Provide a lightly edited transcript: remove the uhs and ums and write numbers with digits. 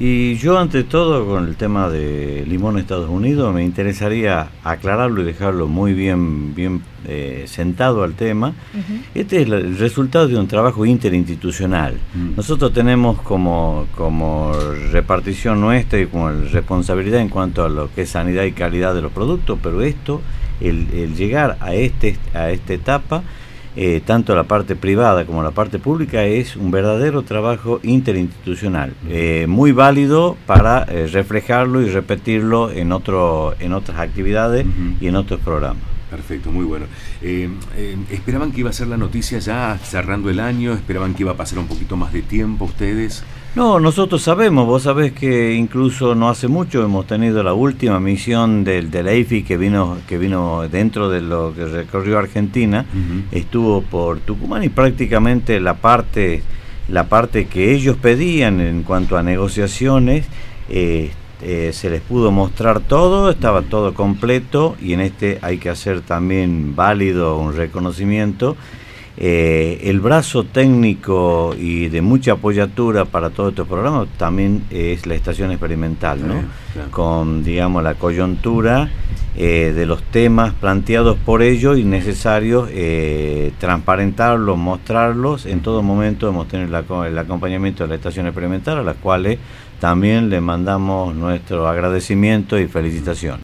Y yo, ante todo, con el tema de Limón Estados Unidos, me interesaría aclararlo y dejarlo muy bien sentado al tema. Este es el resultado de un trabajo interinstitucional. Nosotros tenemos como repartición nuestra y como responsabilidad en cuanto a lo que es sanidad y calidad de los productos, pero esto, el llegar a esta etapa, tanto la parte privada como la parte pública, es un verdadero trabajo interinstitucional, muy válido para reflejarlo y repetirlo en otras actividades y en otros programas. Perfecto, muy bueno. ¿Esperaban que iba a ser la noticia ya cerrando el año? ¿Esperaban que iba a pasar un poquito más de tiempo ustedes? No, nosotros sabemos, vos sabés que incluso no hace mucho hemos tenido la última misión del EIFI que vino dentro de lo que recorrió Argentina, estuvo por Tucumán, y prácticamente la parte que ellos pedían en cuanto a negociaciones, se les pudo mostrar todo, estaba todo completo, y en este hay que hacer también válido un reconocimiento. El brazo técnico y de mucha apoyatura para todos estos programas también es la estación experimental, ¿no? Claro. Con, digamos, la coyuntura de los temas planteados por ellos y necesarios transparentarlos, mostrarlos. En todo momento hemos tenido el acompañamiento de la estación experimental, a las cuales también le mandamos nuestro agradecimiento y felicitación.